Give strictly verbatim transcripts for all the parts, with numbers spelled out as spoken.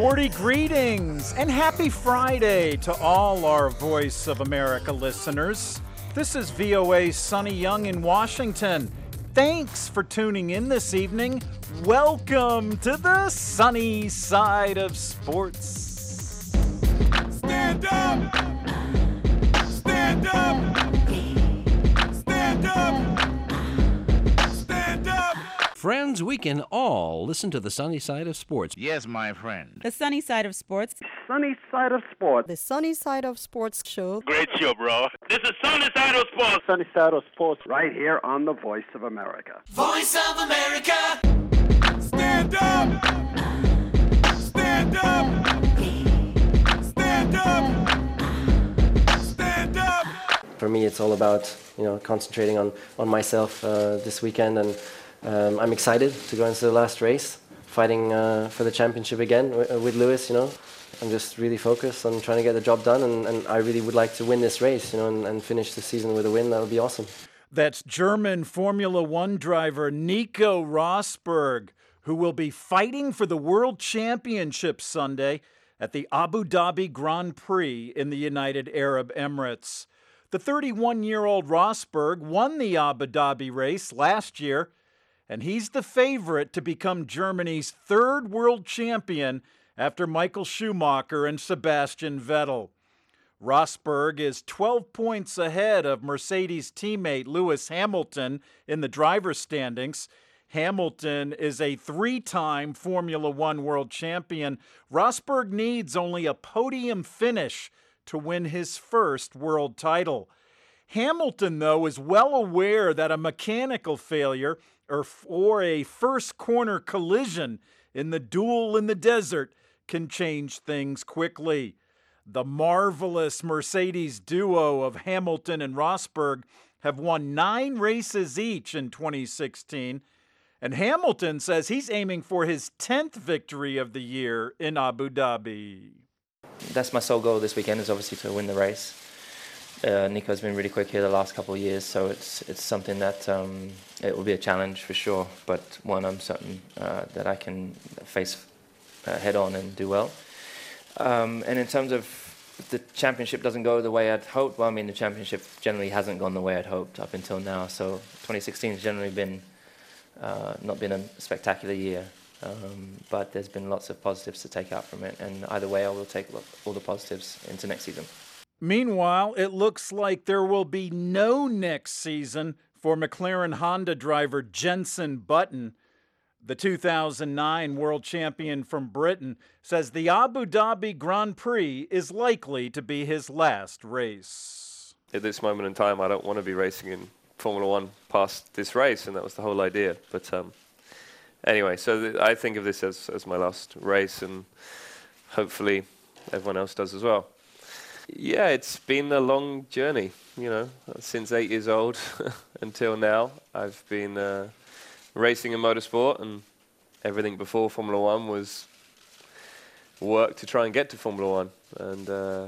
forty greetings and happy Friday to all our Voice of America listeners. This is V O A's Sonny Young in Washington. Thanks for tuning in this evening. Welcome to the sunny side of sports. Stand up! Stand up! Stand up! Stand up! Friends, we can all listen to the sunny side of sports. Yes, my friend. The sunny side of sports. Sunny side of sports. The Sunny Side of Sports show. Great show, bro. This is Sunny Side of Sports. Sunny side of sports right here on the Voice of America. Voice of America! Stand up! Stand up! Stand up! Stand up! For me, it's all about, you know, concentrating on, on myself uh, this weekend, and um, I'm excited to go into the last race, fighting uh, for the championship again w- with Lewis, you know. I'm just really focused on trying to get the job done, and, and I really would like to win this race, you know, and, and finish the season with a win. That would be awesome. That's German Formula One driver Nico Rosberg, who will be fighting for the World Championship Sunday at the Abu Dhabi Grand Prix in the United Arab Emirates. The thirty-one-year-old Rosberg won the Abu Dhabi race last year, and he's the favorite to become Germany's third world champion after Michael Schumacher and Sebastian Vettel. Rosberg is twelve points ahead of Mercedes teammate Lewis Hamilton in the driver's standings. Hamilton is a three-time Formula One world champion. Rosberg needs only a podium finish to win his first world title. Hamilton, though, is well aware that a mechanical failure or, or a first corner collision in the duel in the desert can change things quickly. The marvelous Mercedes duo of Hamilton and Rosberg have won nine races each in twenty sixteen, and Hamilton says he's aiming for his tenth victory of the year in Abu Dhabi. That's my sole goal this weekend, is obviously to win the race. Uh, Nico's been really quick here the last couple of years, so it's it's something that um, it will be a challenge for sure, but one I'm certain uh, that I can face uh, head on and do well. Um, and in terms of if the championship doesn't go the way I'd hoped, well, I mean, the championship generally hasn't gone the way I'd hoped up until now, so twenty sixteen has generally been uh, not been a spectacular year. Um, but there's been lots of positives to take out from it, and either way I will take all the positives into next season. Meanwhile, it looks like there will be no next season for McLaren Honda driver Jenson Button. The two thousand nine world champion from Britain says the Abu Dhabi Grand Prix is likely to be his last race. At this moment in time, I don't want to be racing in Formula One past this race, and that was the whole idea. But um, anyway, so th- I think of this as, as my last race, and hopefully everyone else does as well. Yeah, it's been a long journey, you know, since eight years old until now. I've been uh, racing in motorsport, and everything before Formula One was work to try and get to Formula One. And uh,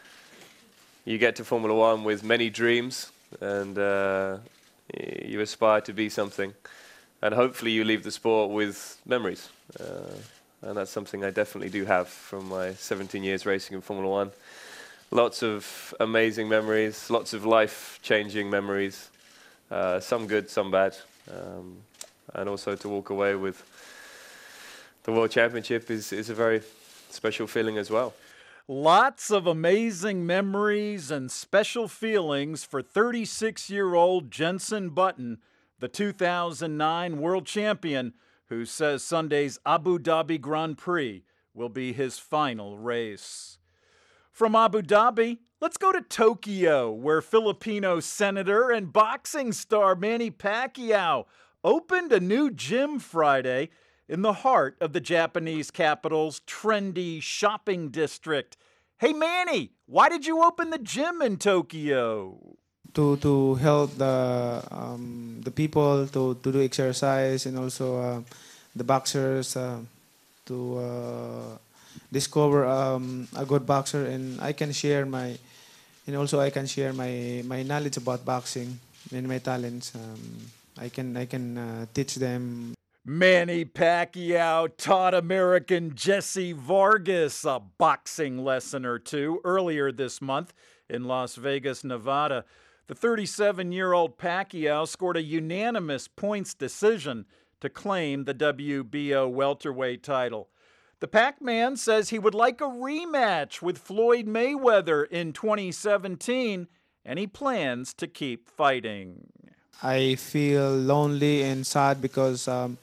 you get to Formula One with many dreams, and uh, you aspire to be something. And hopefully you leave the sport with memories. Uh, and that's something I definitely do have from my seventeen years racing in Formula One. Lots of amazing memories, lots of life-changing memories, uh, some good, some bad. Um, and also to walk away with the World Championship is, is a very special feeling as well. Lots of amazing memories and special feelings for thirty-six-year-old Jenson Button, the two thousand nine world champion, who says Sunday's Abu Dhabi Grand Prix will be his final race. From Abu Dhabi, let's go to Tokyo, where Filipino senator and boxing star Manny Pacquiao opened a new gym Friday in the heart of the Japanese capital's trendy shopping district. Hey Manny, why did you open the gym in Tokyo? To to help the um, the people to, to do exercise, and also uh, the boxers uh, to uh, discover um, a good boxer, and I can share my and also I can share my, my knowledge about boxing and my talents. Um, I can I can uh, teach them. Manny Pacquiao taught American Jesse Vargas a boxing lesson or two earlier this month in Las Vegas, Nevada. The thirty-seven-year-old Pacquiao scored a unanimous points decision to claim the W B O welterweight title. The Pac-Man says he would like a rematch with Floyd Mayweather in twenty seventeen, and he plans to keep fighting. I feel lonely and sad because um,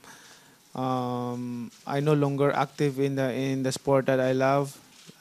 um, I'm no longer active in the in the sport that I love.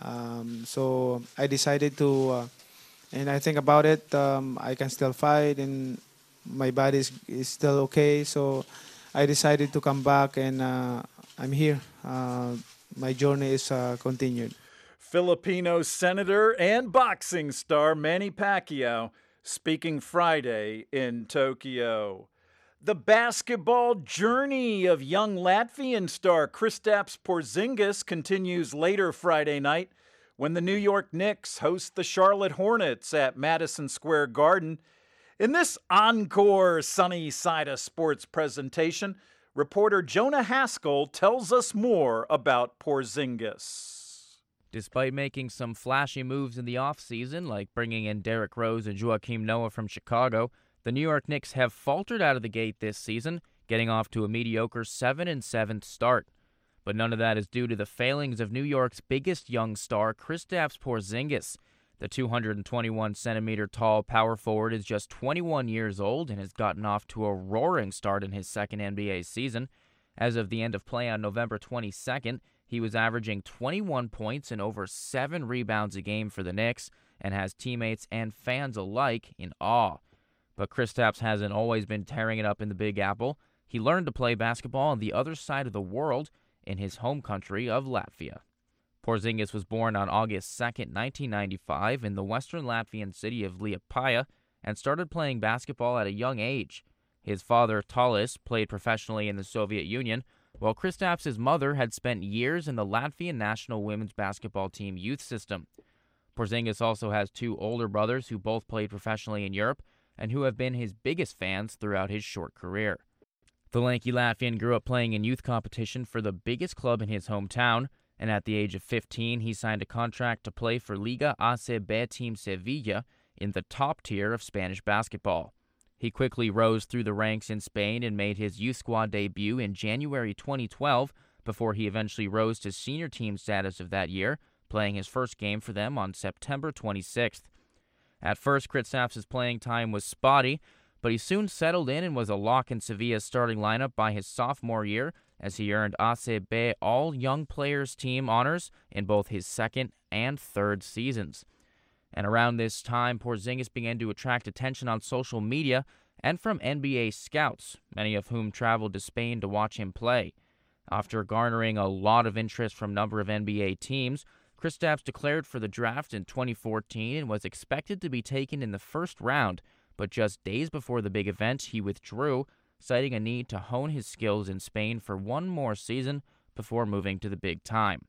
Um, so I decided to, uh, and I think about it. Um, I can still fight, and my body is, is still okay. So I decided to come back, and uh, I'm here. Uh, my journey is uh, continued. Filipino senator and boxing star Manny Pacquiao speaking Friday in Tokyo. The basketball journey of young Latvian star Kristaps Porzingis continues later Friday night when the New York Knicks host the Charlotte Hornets at Madison Square Garden. In this encore Sunny Side of Sports presentation, reporter Jonah Haskell tells us more about Porzingis. Despite making some flashy moves in the offseason, like bringing in Derrick Rose and Joakim Noah from Chicago, the New York Knicks have faltered out of the gate this season, getting off to a mediocre seven and seven start. But none of that is due to the failings of New York's biggest young star, Kristaps Porzingis. The two hundred twenty-one centimeter tall power forward is just twenty-one years old and has gotten off to a roaring start in his second N B A season. As of the end of play on November twenty-second, he was averaging twenty-one points and over seven rebounds a game for the Knicks and has teammates and fans alike in awe. But Kristaps hasn't always been tearing it up in the Big Apple. He learned to play basketball on the other side of the world in his home country of Latvia. Porzingis was born on August second, nineteen ninety-five in the western Latvian city of Liepāja and started playing basketball at a young age. His father, Talis, played professionally in the Soviet Union, while Kristaps' mother had spent years in the Latvian national women's basketball team youth system. Porzingis also has two older brothers who both played professionally in Europe and who have been his biggest fans throughout his short career. The lanky Latvian grew up playing in youth competition for the biggest club in his hometown, and at the age of fifteen, he signed a contract to play for Liga A C B team Sevilla in the top tier of Spanish basketball. He quickly rose through the ranks in Spain and made his youth squad debut in January twenty twelve before he eventually rose to senior team status of that year, playing his first game for them on September twenty-sixth. At first, Kristaps' playing time was spotty, but he soon settled in and was a lock in Sevilla's starting lineup by his sophomore year as he earned A C B All-Young Players Team honors in both his second and third seasons. And around this time, Porzingis began to attract attention on social media and from N B A scouts, many of whom traveled to Spain to watch him play. After garnering a lot of interest from a number of N B A teams, Kristaps declared for the draft in twenty fourteen and was expected to be taken in the first round, but just days before the big event, he withdrew, citing a need to hone his skills in Spain for one more season before moving to the big time.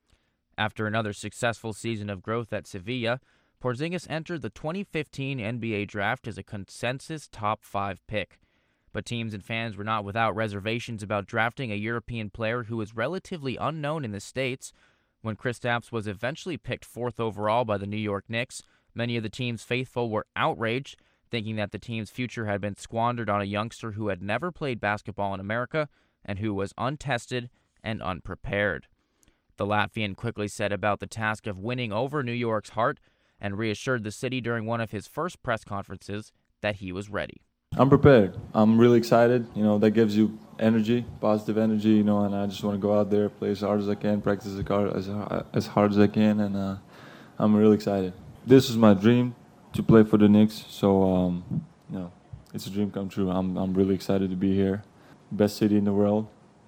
After another successful season of growth at Sevilla, Porzingis entered the twenty fifteen N B A draft as a consensus top five pick. But teams and fans were not without reservations about drafting a European player who was relatively unknown in the States. When Kristaps was eventually picked fourth overall by the New York Knicks, many of the team's faithful were outraged, thinking that the team's future had been squandered on a youngster who had never played basketball in America and who was untested and unprepared. The Latvian quickly set about the task of winning over New York's heart and reassured the city during one of his first press conferences that he was ready. I'm prepared. I'm really excited. You know, that gives you energy, positive energy, you know, and I just want to go out there, play as hard as I can, practice as hard as, as, hard as I can, and uh, I'm really excited. This is my dream, to play for the Knicks, so, um, you know, it's a dream come true. I'm I'm really excited to be here. Best city in the world,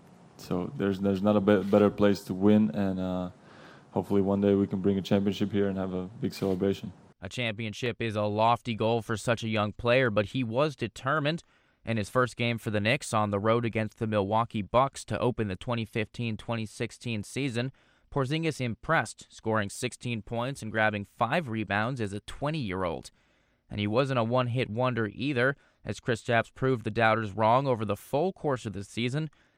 so there's, there's not a be- better place to win, and uh, hopefully one day we can bring a championship here and have a big celebration. A championship is a lofty goal for such a young player, but he was determined. In his first game for the Knicks on the road against the Milwaukee Bucks to open the twenty fifteen twenty sixteen season, Porzingis impressed, scoring sixteen points and grabbing five rebounds as a twenty-year-old. And he wasn't a one-hit wonder either, as Kristaps proved the doubters wrong over the full course of the season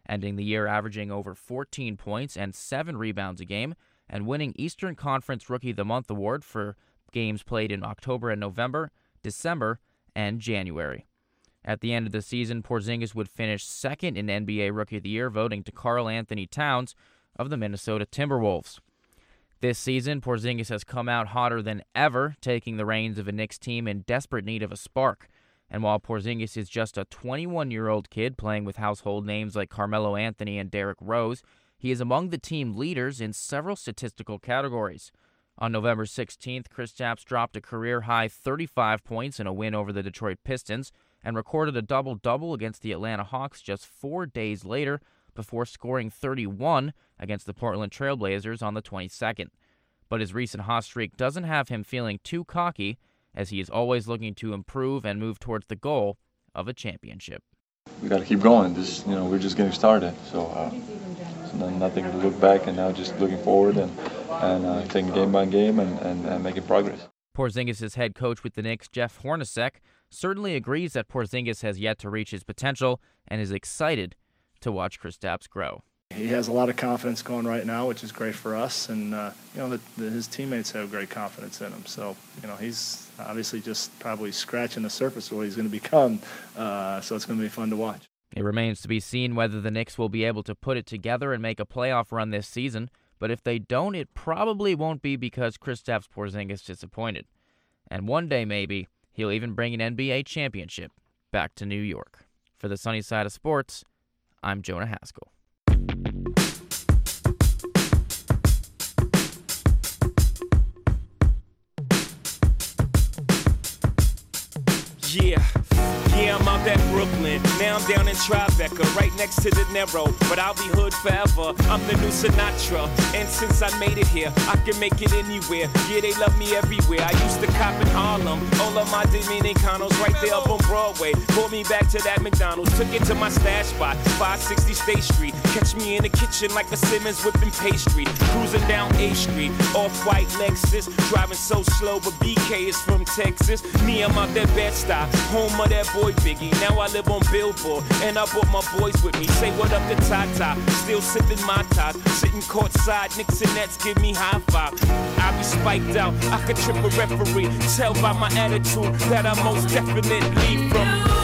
ending the year averaging over fourteen points and seven rebounds a game, and winning Eastern Conference Rookie of the Month award for games played in October and November, December, and January. At the end of the season, Porzingis would finish second in N B A Rookie of the Year, voting to Karl Anthony Towns of the Minnesota Timberwolves. This season, Porzingis has come out hotter than ever, taking the reins of a Knicks team in desperate need of a spark. And while Porzingis is just a twenty-one-year-old kid playing with household names like Carmelo Anthony and Derrick Rose, he is among the team leaders in several statistical categories. On November sixteenth, Kristaps dropped a career-high thirty-five points in a win over the Detroit Pistons and recorded a double-double against the Atlanta Hawks just four days later before scoring thirty-one against the Portland Trail Blazers on the twenty-second. But his recent hot streak doesn't have him feeling too cocky, as he is always looking to improve and move towards the goal of a championship. We got to keep going. This, you know, we're just getting started. So, uh, so nothing to look back, and now just looking forward and and uh, taking game by game and, and, and making progress. Porzingis' head coach with the Knicks, Jeff Hornacek, certainly agrees that Porzingis has yet to reach his potential and is excited to watch Kristaps grow. He has a lot of confidence going right now, which is great for us, and uh, you know the, the, his teammates have great confidence in him. So you know he's obviously just probably scratching the surface of what he's going to become. Uh, so it's going to be fun to watch. It remains to be seen whether the Knicks will be able to put it together and make a playoff run this season. But if they don't, it probably won't be because Kristaps Porzingis disappointed. And one day maybe he'll even bring an N B A championship back to New York. For the Sunny Side of Sports, I'm Jonah Haskell. Yeah, yeah, I'm out at Brooklyn. Now I'm down in Tribeca, right next to De Niro. But I'll be hood forever. I'm the new Sinatra. And since I made it here, I can make it anywhere. Yeah, they love me everywhere. I used to cop in Harlem. All of my Dominicanos right there up on Broadway. Pulled me back to that McDonald's. Took it to my stash spot, five sixty State Street. Catch me in the kitchen like a Simmons whipping pastry. Cruising down A Street, off-white Lexus. Driving so slow, but B K is from Texas. Me, I'm out that Bed-Stuy, home of that boy Biggie. Now I live on Billboard, and I brought my boys with me. Say what up to Tata, still sipping my ties. Sitting courtside, Knicks and Nets give me high five. I be spiked out, I could trip a referee. Tell by my attitude that I most definitely from.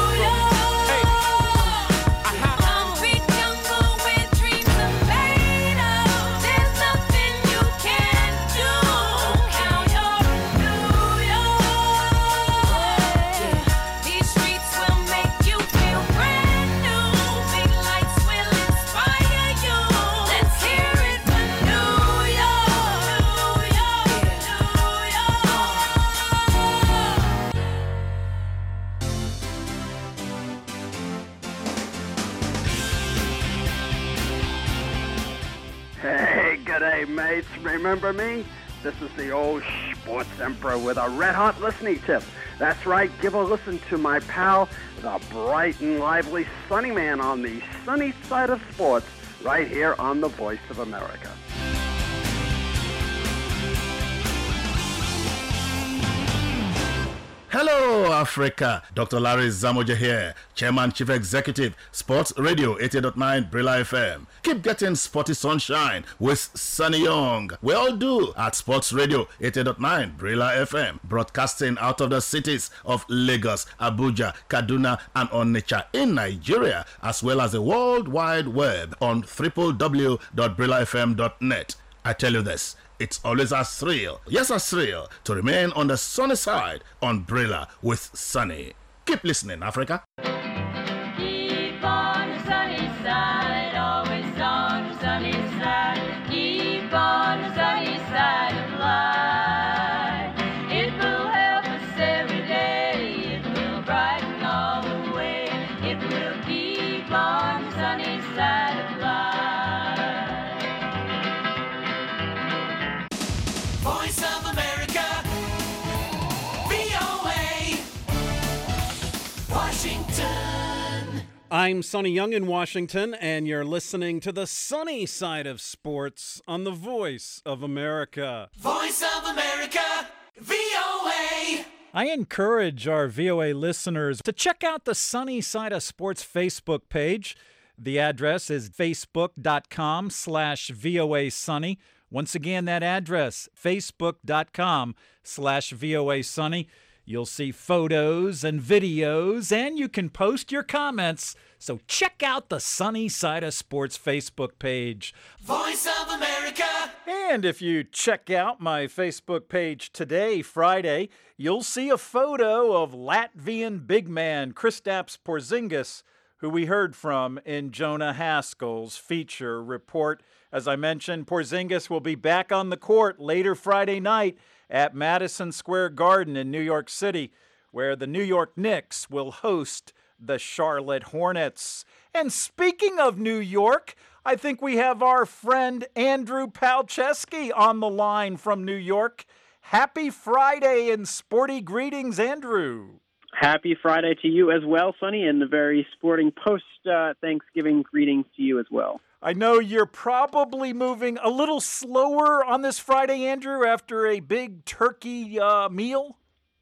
G'day, mates. Remember me? This is the old sports emperor with a red-hot listening tip. That's right, give a listen to my pal, the bright and lively Sunny Man on the sunny side of sports, right here on the Voice of America. Hello, Africa. Doctor Larry Zamoja here, Chairman, Chief Executive, Sports Radio eighty point nine Brilla F M. Keep getting sporty sunshine with Sunny Young. We all do at Sports Radio eighty point nine Brilla F M, broadcasting out of the cities of Lagos, Abuja, Kaduna, and Onitsha in Nigeria, as well as the World Wide Web on w w w dot brilla f m dot net. I tell you this, it's always a thrill, yes a thrill, to remain on the sunny side on Brilla with Sunny. Keep listening, Africa. Keep on the sunny side, always on the sunny side. Keep on the sunny side of life. It will help us every day, it will brighten all the way. It will keep on the sunny side of life. Voice of America, V O A, Washington. I'm Sonny Young in Washington, and you're listening to the sunny side of sports on the Voice of America. Voice of America, V O A. I encourage our V O A listeners to check out the Sunny Side of Sports Facebook page. The address is facebook.com slash VOA Sunny. Once again, that address, facebook.com slash VOA Sunny. You'll see photos and videos, and you can post your comments. So check out the Sunny Side of Sports Facebook page. Voice of America. And if you check out my Facebook page today, Friday, you'll see a photo of Latvian big man Kristaps Porzingis, who we heard from in Jonah Haskell's feature report. As I mentioned, Porzingis will be back on the court later Friday night at Madison Square Garden in New York City, where the New York Knicks will host the Charlotte Hornets. And speaking of New York, I think we have our friend Andrew Palczewski on the line from New York. Happy Friday and sporty greetings, Andrew. Happy Friday to you as well, Sonny, and the very sporting post-Thanksgiving uh, greetings to you as well. I know you're probably moving a little slower on this Friday, Andrew, after a big turkey uh, meal.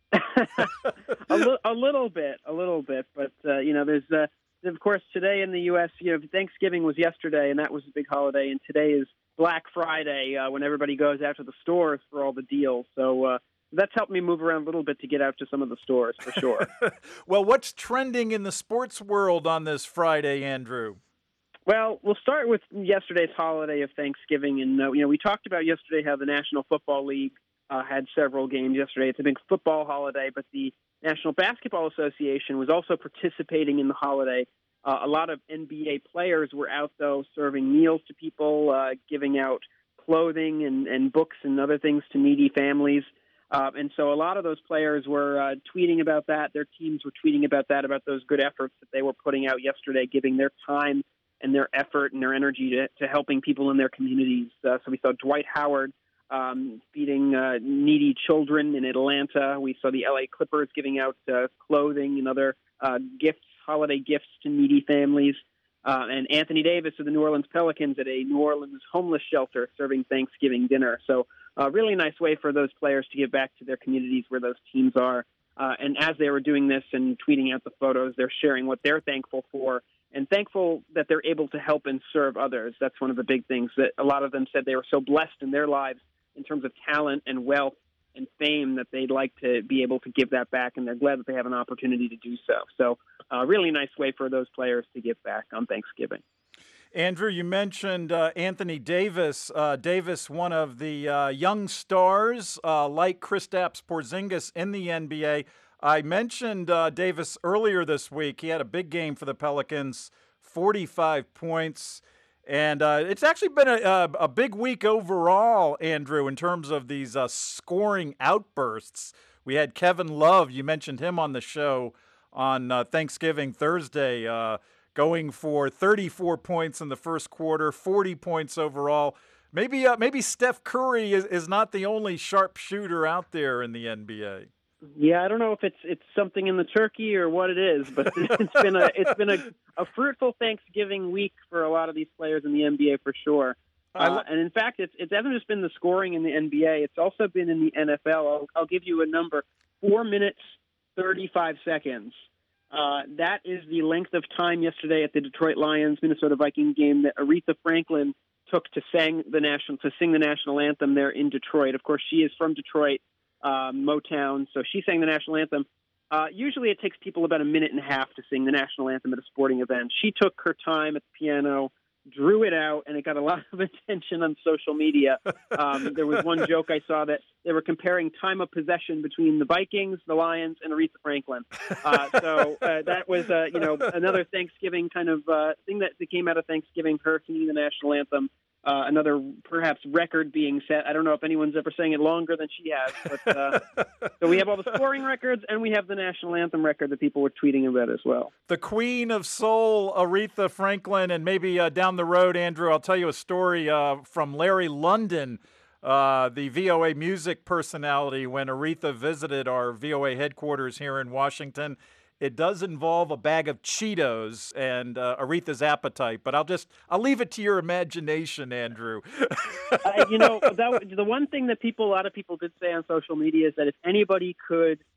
a, li- a little bit, a little bit, but uh, you know, there's uh, of course today in the U S, you know, Thanksgiving was yesterday, and that was a big holiday, and today is Black Friday uh, when everybody goes out to the stores for all the deals. So uh, that's helped me move around a little bit to get out to some of the stores for sure. Well, what's trending in the sports world on this Friday, Andrew? Well, we'll start with yesterday's holiday of Thanksgiving, and uh, you know, we talked about yesterday how the National Football League uh, had several games yesterday. It's a big football holiday, but the National Basketball Association was also participating in the holiday. Uh, a lot of N B A players were out, though, serving meals to people, uh, giving out clothing and, and books and other things to needy families. Uh, and so a lot of those players were uh, tweeting about that. Their teams were tweeting about that, about those good efforts that they were putting out yesterday, giving their time and their effort and their energy to, to helping people in their communities. Uh, so we saw Dwight Howard um, feeding uh, needy children in Atlanta. We saw the L A Clippers giving out uh, clothing and other uh, gifts, holiday gifts to needy families. Uh, and Anthony Davis of the New Orleans Pelicans at a New Orleans homeless shelter serving Thanksgiving dinner. So a really nice way for those players to give back to their communities where those teams are. Uh, and as they were doing this and tweeting out the photos, they're sharing what they're thankful for, and thankful that they're able to help and serve others. That's one of the big things that a lot of them said they were so blessed in their lives in terms of talent and wealth and fame that they'd like to be able to give that back, and they're glad that they have an opportunity to do so. So a really nice way for those players to give back on Thanksgiving. Andrew, you mentioned uh, Anthony Davis. Uh, Davis, one of the uh, young stars uh, like Kristaps Porzingis in the N B A. I mentioned uh, Davis earlier this week. He had a big game for the Pelicans, forty-five points. And uh, it's actually been a, a, a big week overall, Andrew, in terms of these uh, scoring outbursts. We had Kevin Love, you mentioned him on the show on uh, Thanksgiving Thursday, uh, going for thirty-four points in the first quarter, forty points overall. Maybe uh, maybe Steph Curry is, is not the only sharp shooter out there in the N B A. Yeah, I don't know if it's it's something in the turkey or what it is, but it's been a it's been a, a fruitful Thanksgiving week for a lot of these players in the N B A for sure. Uh, and in fact, it's it hasn't just been the scoring in the N B A; it's also been in the N F L. I'll, I'll give you a number: four minutes, thirty-five seconds. Uh, that is the length of time yesterday at the Detroit Lions Minnesota Vikings game that Aretha Franklin took to sing the national to sing the national anthem there in Detroit. Of course, she is from Detroit, uh, Motown, so she sang the national anthem. Uh, usually, it takes people about a minute and a half to sing the national anthem at a sporting event. She took her time at the piano, drew it out, and it got a lot of attention on social media. Um, there was one joke I saw that they were comparing time of possession between the Vikings, the Lions, and Aretha Franklin. Uh, so uh, that was, uh, you know, another Thanksgiving kind of uh, thing that came out of Thanksgiving, her singing the national anthem. Uh, another perhaps record being set. I don't know if anyone's ever sang it longer than she has. But, uh, so we have all the scoring records, and we have the national anthem record that people were tweeting about as well. The Queen of Soul, Aretha Franklin, and maybe uh, down the road, Andrew, I'll tell you a story uh, from Larry London, uh, the V O A music personality, when Aretha visited our V O A headquarters here in Washington. It does involve a bag of Cheetos and uh, Aretha's appetite, but I'll just I'll leave it to your imagination, Andrew. uh, you know, that, the one thing that people, a lot of people did say on social media is that if anybody could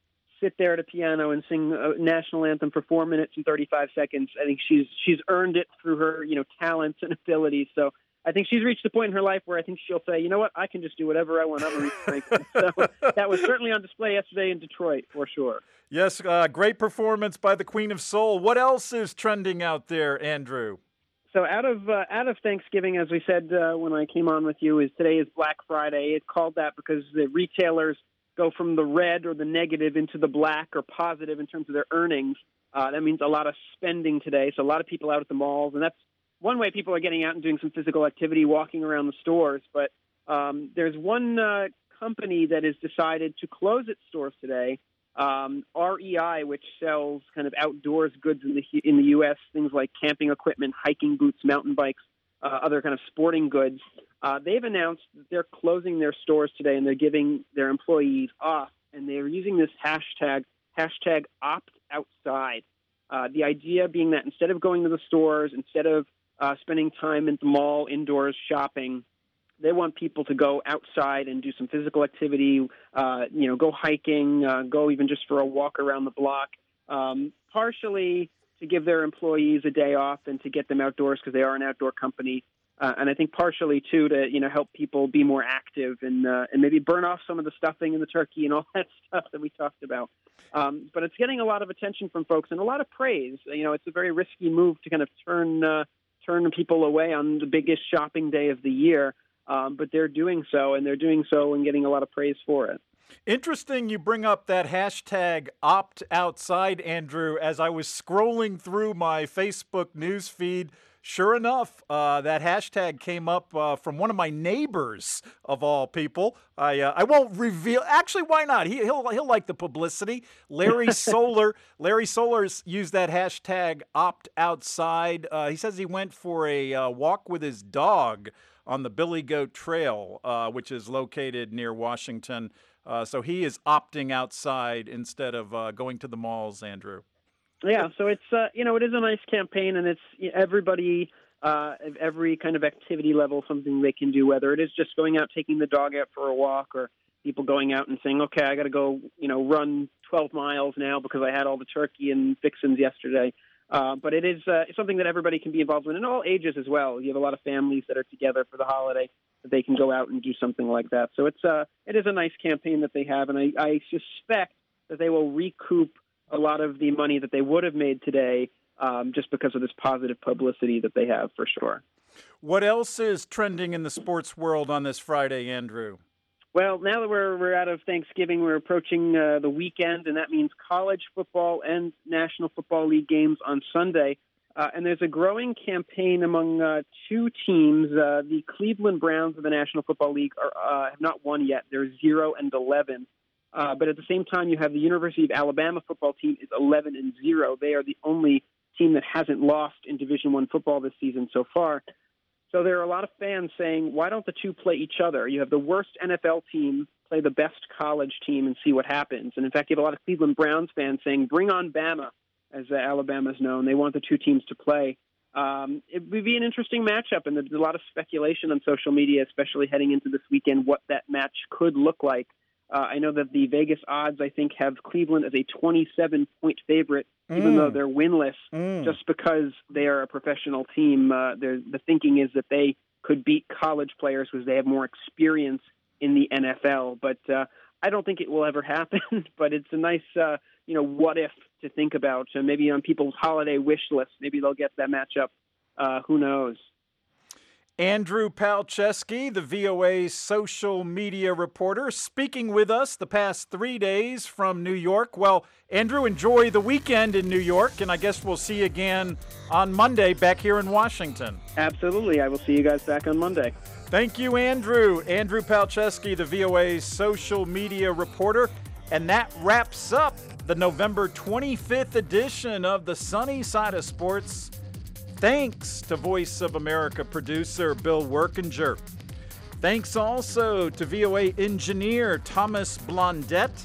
sit there at a piano and sing a national anthem for four minutes and thirty-five seconds. I think she's she's earned it through her, you know, talents and abilities. So I think she's reached a point in her life where I think she'll say, you know what, I can just do whatever I want. I'm Aretha Franklin. So that was certainly on display yesterday in Detroit, for sure. Yes, uh, great performance by the Queen of Soul. What else is trending out there, Andrew? So out of uh, out of Thanksgiving, as we said uh, when I came on with you, is today is Black Friday. It's called that because the retailers go from the red or the negative into the black or positive in terms of their earnings. Uh, that means a lot of spending today. So a lot of people out at the malls, and that's one way people are getting out and doing some physical activity, walking around the stores. But um, there's one uh, company that has decided to close its stores today. Um, R E I, which sells kind of outdoors goods in the in the U S, things like camping equipment, hiking boots, mountain bikes, uh, other kind of sporting goods. Uh, they've announced that they're closing their stores today, and they're giving their employees off, and they're using this hashtag, hashtag opt outside. Uh, the idea being that instead of going to the stores, instead of uh, spending time at the mall indoors shopping, they want people to go outside and do some physical activity, uh, you know, go hiking, uh, go even just for a walk around the block, um, partially to give their employees a day off and to get them outdoors because they are an outdoor company. Uh, and I think partially, too, to, you know, help people be more active and uh, and maybe burn off some of the stuffing and the turkey and all that stuff that we talked about. Um, but it's getting a lot of attention from folks and a lot of praise. You know, it's a very risky move to kind of turn uh, turn people away on the biggest shopping day of the year. Um, but they're doing so, and they're doing so and getting a lot of praise for it. Interesting you bring up that hashtag opt outside, Andrew. As I was scrolling through my Facebook news feed, sure enough, uh, that hashtag came up uh, from one of my neighbors, of all people. I uh, I won't reveal. Actually, why not? He, he'll he'll like the publicity. Larry Solar. Larry Solar's used that hashtag opt outside. Uh, he says he went for a uh, walk with his dog on the Billy Goat Trail, uh, which is located near Washington. Uh, so he is opting outside instead of uh, going to the malls, Andrew. Yeah, so it's, uh, you know, it is a nice campaign, and it's everybody, uh, every kind of activity level, something they can do, whether it is just going out, taking the dog out for a walk, or people going out and saying, okay, I got to go, you know, run twelve miles now because I had all the turkey and fixins yesterday. Uh, but it is uh, something that everybody can be involved in, in all ages as well. You have a lot of families that are together for the holiday that they can go out and do something like that. So it's uh, it is a nice campaign that they have, and I, I suspect that they will recoup a lot of the money that they would have made today um, just because of this positive publicity that they have, for sure. What else is trending in the sports world on this Friday, Andrew? Well, now that we're we're out of Thanksgiving, we're approaching uh, the weekend, and that means college football and National Football League games on Sunday. Uh, and there's a growing campaign among uh, two teams. Uh, the Cleveland Browns of the National Football League are, uh, have not won yet. They're zero and eleven. Uh, but at the same time, you have the University of Alabama football team is eleven and zero. They are the only team that hasn't lost in Division One football this season so far. So there are a lot of fans saying, why don't the two play each other? You have the worst N F L team play the best college team and see what happens. And in fact, you have a lot of Cleveland Browns fans saying, bring on Bama, as uh, Alabama's known. They want the two teams to play. Um, it would be an interesting matchup, and there's a lot of speculation on social media, especially heading into this weekend, what that match could look like. Uh, I know that the Vegas odds, I think, have Cleveland as a twenty-seven point favorite, mm. even though they're winless, mm. just because they are a professional team. Uh, the thinking is that they could beat college players because they have more experience in the N F L. But uh, I don't think it will ever happen. But it's a nice, uh, you know, what if to think about. So maybe on people's holiday wish list, maybe they'll get that matchup. Uh, who knows? Andrew Palczewski, the V O A's social media reporter, speaking with us the past three days from New York. Well, Andrew, enjoy the weekend in New York, and I guess we'll see you again on Monday back here in Washington. Absolutely. I will see you guys back on Monday. Thank you, Andrew. Andrew Palczewski, the V O A's social media reporter. And that wraps up the November twenty-fifth edition of the Sunny Side of Sports. Thanks to Voice of America producer Bill Workinger. Thanks also to V O A engineer Thomas Blondette.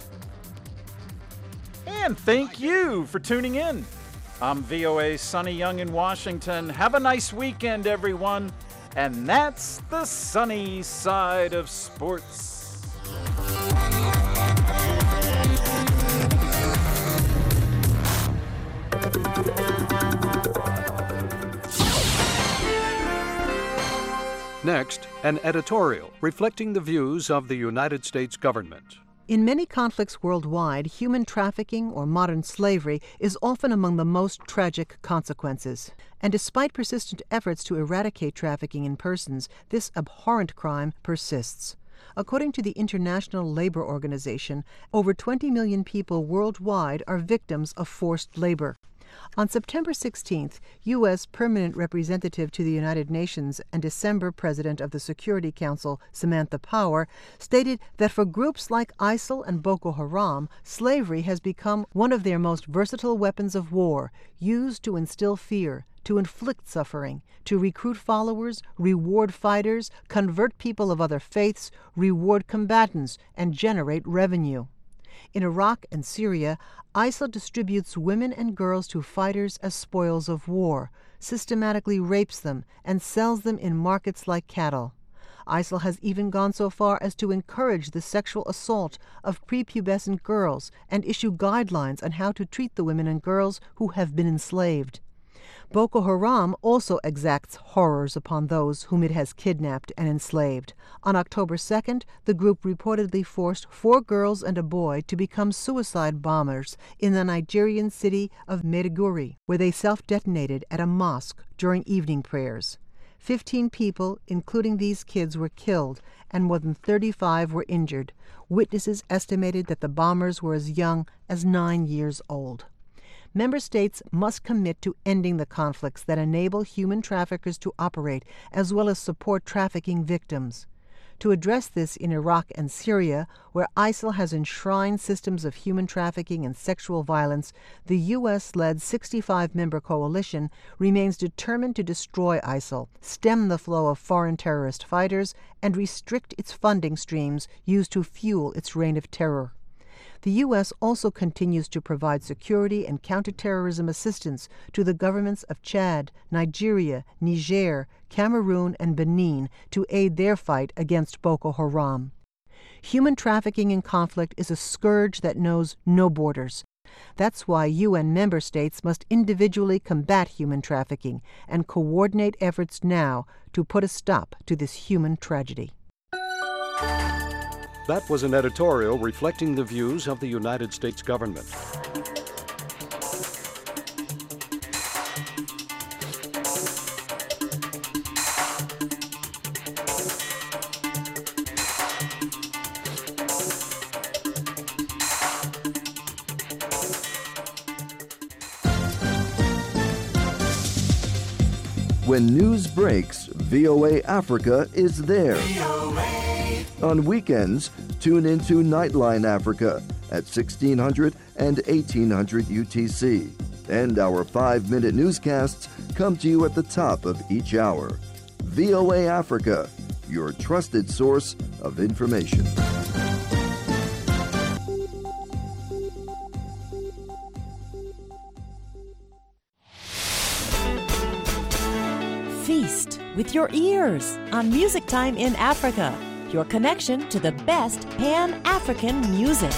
And thank you for tuning in. I'm V O A's Sonny Young in Washington. Have a nice weekend, everyone. And that's the Sunny Side of Sports. Next, an editorial reflecting the views of the United States government. In many conflicts worldwide, human trafficking or modern slavery is often among the most tragic consequences. And despite persistent efforts to eradicate trafficking in persons, this abhorrent crime persists. According to the International Labor Organization, over twenty million people worldwide are victims of forced labor. On September sixteenth, U S Permanent Representative to the United Nations and December President of the Security Council, Samantha Power, stated that for groups like ISIL and Boko Haram, slavery has become one of their most versatile weapons of war, used to instill fear, to inflict suffering, to recruit followers, reward fighters, convert people of other faiths, reward combatants, and generate revenue. In Iraq and Syria, ISIL distributes women and girls to fighters as spoils of war, systematically rapes them, and sells them in markets like cattle. ISIL has even gone so far as to encourage the sexual assault of prepubescent girls and issue guidelines on how to treat the women and girls who have been enslaved. Boko Haram also exacts horrors upon those whom it has kidnapped and enslaved. On October second, the group reportedly forced four girls and a boy to become suicide bombers in the Nigerian city of Maiduguri, where they self-detonated at a mosque during evening prayers. Fifteen people, including these kids, were killed, and more than thirty-five were injured. Witnesses estimated that the bombers were as young as nine years old. Member states must commit to ending the conflicts that enable human traffickers to operate, as well as support trafficking victims. To address this in Iraq and Syria, where ISIL has enshrined systems of human trafficking and sexual violence, the U S-led sixty-five member coalition remains determined to destroy ISIL, stem the flow of foreign terrorist fighters, and restrict its funding streams used to fuel its reign of terror. The U S also continues to provide security and counterterrorism assistance to the governments of Chad, Nigeria, Niger, Cameroon, and Benin to aid their fight against Boko Haram. Human trafficking in conflict is a scourge that knows no borders. That's why U N member states must individually combat human trafficking and coordinate efforts now to put a stop to this human tragedy. That was an editorial reflecting the views of the United States government. When news breaks, V O A Africa is there. On weekends, tune into Nightline Africa at sixteen hundred and eighteen hundred U T C. And our five-minute newscasts come to you at the top of each hour. V O A Africa, your trusted source of information. Feast with your ears on Music Time in Africa, your connection to the best Pan-African music.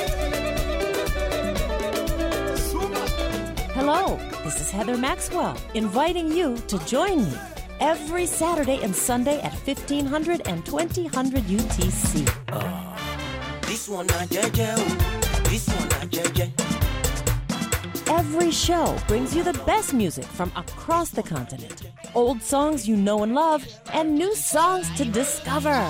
Hello, this is Heather Maxwell, inviting you to join me every Saturday and Sunday at fifteen hundred and twenty hundred U T C. Uh, this one not J J, this one not J J. Every show brings you the best music from across the continent, old songs you know and love, and new songs to discover.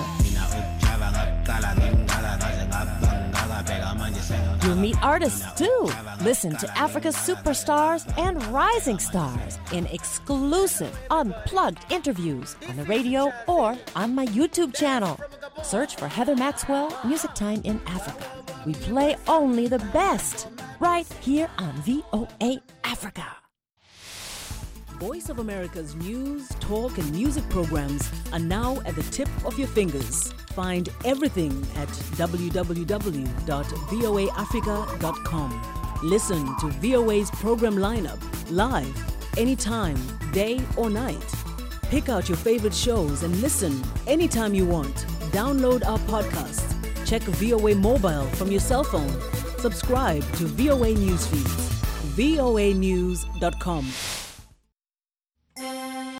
You'll meet artists too. Listen to Africa's superstars and rising stars in exclusive, unplugged interviews on the radio or on my YouTube channel. Search for Heather Maxwell, Music Time in Africa. We play only the best right here on V O A Africa. Voice of America's news, talk, and music programs are now at the tip of your fingers. Find everything at w w w dot v o a africa dot com. Listen to V O A's program lineup live, anytime, day or night. Pick out your favorite shows and listen anytime you want. Download our podcasts. Check V O A Mobile from your cell phone. Subscribe to V O A Newsfeeds. V O A news dot com.